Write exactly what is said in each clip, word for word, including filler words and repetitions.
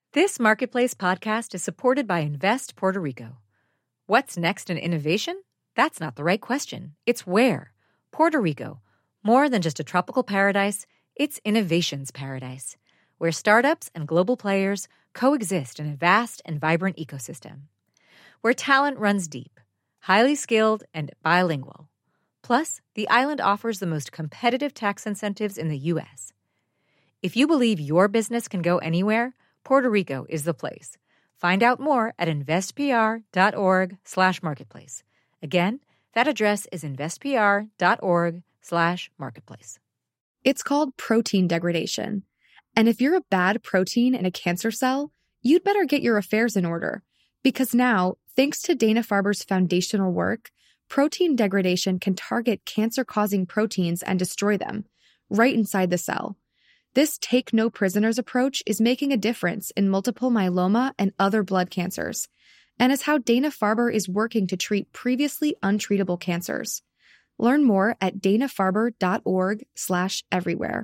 This Marketplace podcast is supported by Invest Puerto Rico. What's next in innovation? That's not the right question. It's where. Puerto Rico. More than just a tropical paradise, it's innovation's paradise, where startups and global players coexist in a vast and vibrant ecosystem. Where talent runs deep, highly skilled, and bilingual. Plus, the island offers the most competitive tax incentives in the U S. If you believe your business can go anywhere, Puerto Rico is the place. Find out more at investpr.org slash marketplace. Again, that address is investpr.org slash marketplace. It's called protein degradation. And if you're a bad protein in a cancer cell, you'd better get your affairs in order. Because now, thanks to Dana-Farber's foundational work, protein degradation can target cancer-causing proteins and destroy them, right inside the cell. This take-no-prisoners approach is making a difference in multiple myeloma and other blood cancers, and is how Dana-Farber is working to treat previously untreatable cancers. Learn more at danafarber.org slash everywhere.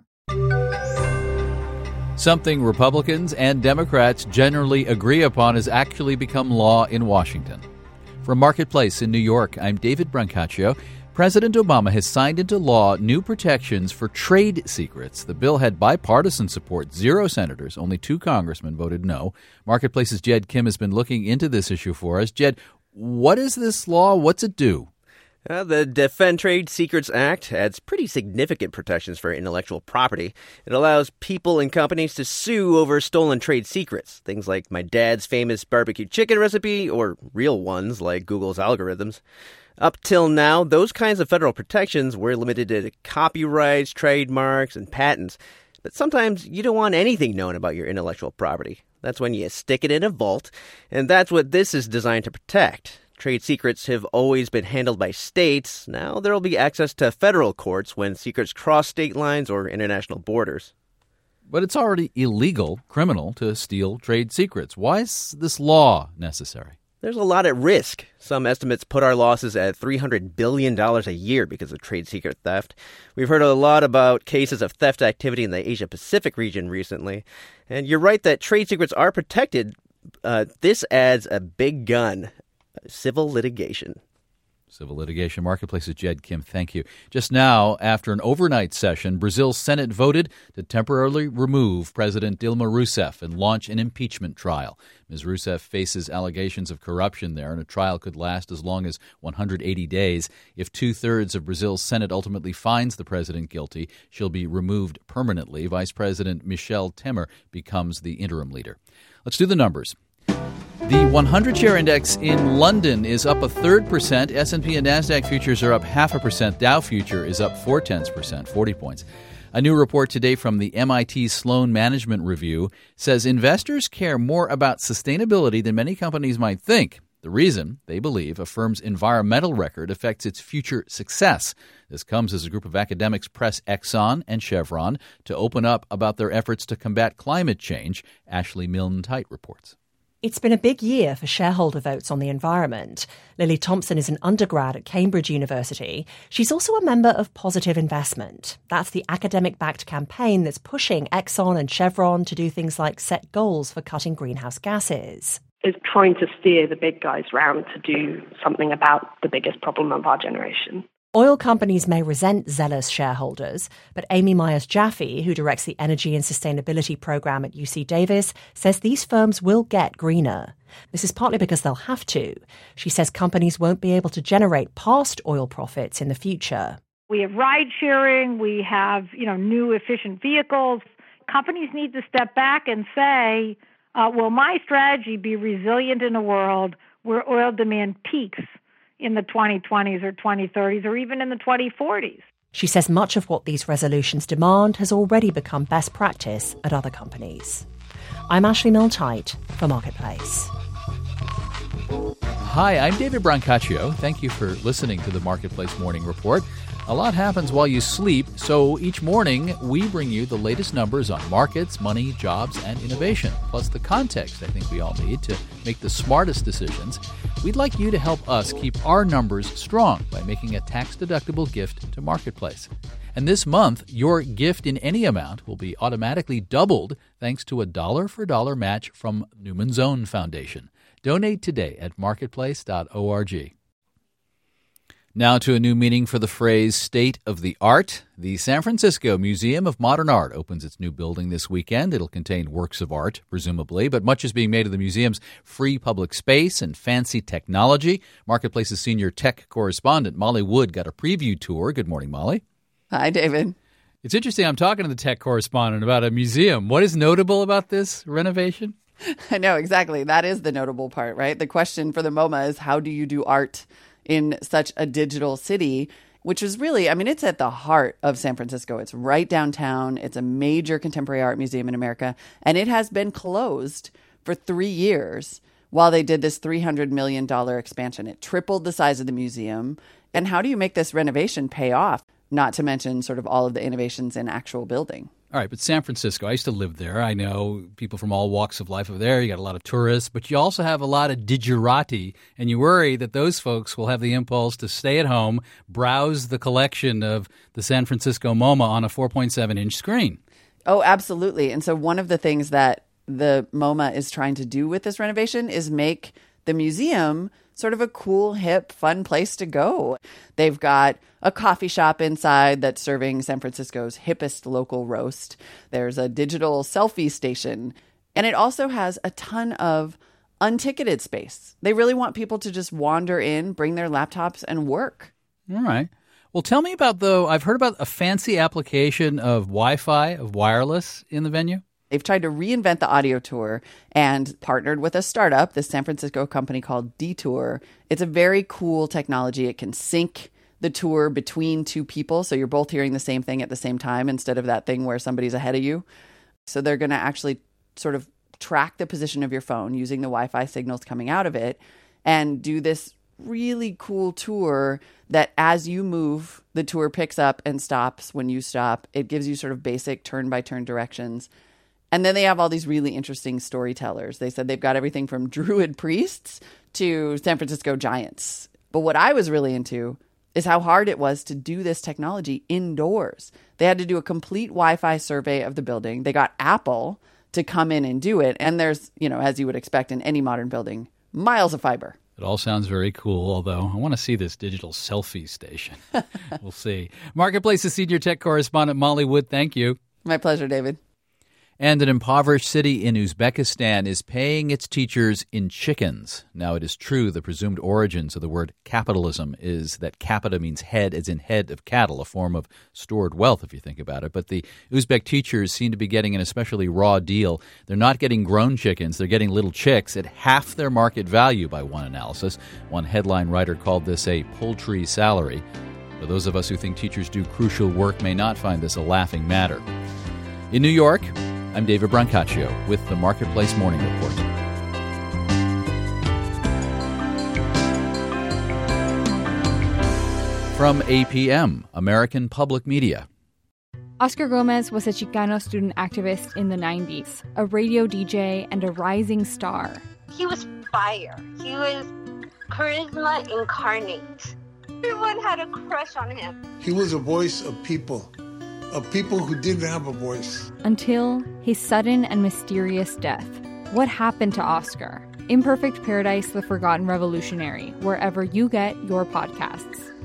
Something Republicans and Democrats generally agree upon has actually become law in Washington. From Marketplace in New York, I'm David Brancaccio. President Obama has signed into law new protections for trade secrets. The bill had bipartisan support. Zero senators, only two congressmen voted no. Marketplace's Jed Kim has been looking into this issue for us. Jed, what is this law? What's it do? Uh, the Defend Trade Secrets Act adds pretty significant protections for intellectual property. It allows people and companies to sue over stolen trade secrets, things like my dad's famous barbecue chicken recipe or real ones like Google's algorithms. Up till now, those kinds of federal protections were limited to copyrights, trademarks, and patents. But sometimes you don't want anything known about your intellectual property. That's when you stick it in a vault, and that's what this is designed to protect. Trade secrets have always been handled by states. Now there will be access to federal courts when secrets cross state lines or international borders. But it's already illegal, criminal, to steal trade secrets. Why is this law necessary? There's a lot at risk. Some estimates put our losses at three hundred billion dollars a year because of trade secret theft. We've heard a lot about cases of theft activity in the Asia-Pacific region recently. And you're right that trade secrets are protected. Uh, this adds a big gun, civil litigation. Civil litigation. Marketplace's Jed Kim, thank you. Just now, after an overnight session, Brazil's Senate voted to temporarily remove President Dilma Rousseff and launch an impeachment trial. Miz Rousseff faces allegations of corruption there, and a trial could last as long as one hundred eighty days. If two-thirds of Brazil's Senate ultimately finds the president guilty, she'll be removed permanently. Vice President Michel Temer becomes the interim leader. Let's do the numbers. The one hundred share index in London is up a third percent. S and P and NASDAQ futures are up half a percent. Dow future is up four tenths percent, forty points. A new report today from the M I T Sloan Management Review says investors care more about sustainability than many companies might think. The reason, they believe, a firm's environmental record affects its future success. This comes as a group of academics press Exxon and Chevron to open up about their efforts to combat climate change. Ashley Milne-Tite reports. It's been a big year for shareholder votes on the environment. Lily Thompson is an undergrad at Cambridge University. She's also a member of Positive Investment. That's the academic-backed campaign that's pushing Exxon and Chevron to do things like set goals for cutting greenhouse gases. Is trying to steer the big guys round to do something about the biggest problem of our generation. Oil companies may resent zealous shareholders, but Amy Myers-Jaffe, who directs the Energy and Sustainability Program at U C Davis, says these firms will get greener. This is partly because they'll have to. She says companies won't be able to generate past oil profits in the future. We have ride sharing, we have, you know, new efficient vehicles. Companies need to step back and say, uh, will my strategy be resilient in a world where oil demand peaks in the twenty twenties or twenty thirties or even in the twenty forties? She says much of what these resolutions demand has already become best practice at other companies. I'm Ashley Milne-Tite for Marketplace. Hi, I'm David Brancaccio. Thank you for listening to the Marketplace Morning Report. A lot happens while you sleep, so each morning we bring you the latest numbers on markets, money, jobs, and innovation, plus the context I think we all need to make the smartest decisions. We'd like you to help us keep our numbers strong by making a tax-deductible gift to Marketplace. And this month, your gift in any amount will be automatically doubled thanks to a dollar-for-dollar match from Newman's Own Foundation. Donate today at marketplace dot org. Now to a new meaning for the phrase state of the art. The San Francisco Museum of Modern Art opens its new building this weekend. It'll contain works of art, presumably, but much is being made of the museum's free public space and fancy technology. Marketplace's senior tech correspondent, Molly Wood, got a preview tour. Good morning, Molly. Hi, David. It's interesting. I'm talking to the tech correspondent about a museum. What is notable about this renovation? I know, exactly. That is the notable part, right? The question for the MoMA is, how do you do art in such a digital city, which is really, I mean, it's at the heart of San Francisco. It's right downtown. It's a major contemporary art museum in America, and it has been closed for three years while they did this three hundred million dollars expansion. It tripled the size of the museum. And how do you make this renovation pay off? Not to mention sort of all of the innovations in actual building. All right, but San Francisco, I used to live there. I know people from all walks of life over there. You got a lot of tourists, but you also have a lot of digerati, and you worry that those folks will have the impulse to stay at home, browse the collection of the San Francisco MoMA on a four point seven inch screen. Oh, absolutely. And so one of the things that the MoMA is trying to do with this renovation is make the museum sort of a cool, hip, fun place to go. They've got a coffee shop inside that's serving San Francisco's hippest local roast. There's a digital selfie station. And it also has a ton of unticketed space. They really want people to just wander in, bring their laptops, and work. All right. Well, tell me about, though, I've heard about a fancy application of Wi-Fi, of wireless in the venue. They've tried to reinvent the audio tour and partnered with a startup, this San Francisco company called Detour. It's a very cool technology. It can sync the tour between two people, so you're both hearing the same thing at the same time instead of that thing where somebody's ahead of you. So they're going to actually sort of track the position of your phone using the Wi-Fi signals coming out of it and do this really cool tour that as you move, the tour picks up and stops when you stop. It gives you sort of basic turn-by-turn directions. And then they have all these really interesting storytellers. They said they've got everything from druid priests to San Francisco giants. But what I was really into is how hard it was to do this technology indoors. They had to do a complete Wi-Fi survey of the building. They got Apple to come in and do it. And there's, you know, as you would expect in any modern building, miles of fiber. It all sounds very cool, although I want to see this digital selfie station. We'll see. Marketplace's senior tech correspondent, Molly Wood, thank you. My pleasure, David. And an impoverished city in Uzbekistan is paying its teachers in chickens. Now, it is true the presumed origins of the word capitalism is that capita means head, as in head of cattle, a form of stored wealth, if you think about it. But the Uzbek teachers seem to be getting an especially raw deal. They're not getting grown chickens. They're getting little chicks at half their market value by one analysis. One headline writer called this a poultry salary. But those of us who think teachers do crucial work may not find this a laughing matter. In New York, I'm David Brancaccio with the Marketplace Morning Report. From A P M, American Public Media. Oscar Gomez was a Chicano student activist in the nineties, a radio D J and a rising star. He was fire. He was charisma incarnate. Everyone had a crush on him. He was a voice of people. Of people who didn't have a voice. Until his sudden and mysterious death. What happened to Oscar? Imperfect Paradise, The Forgotten Revolutionary, wherever you get your podcasts.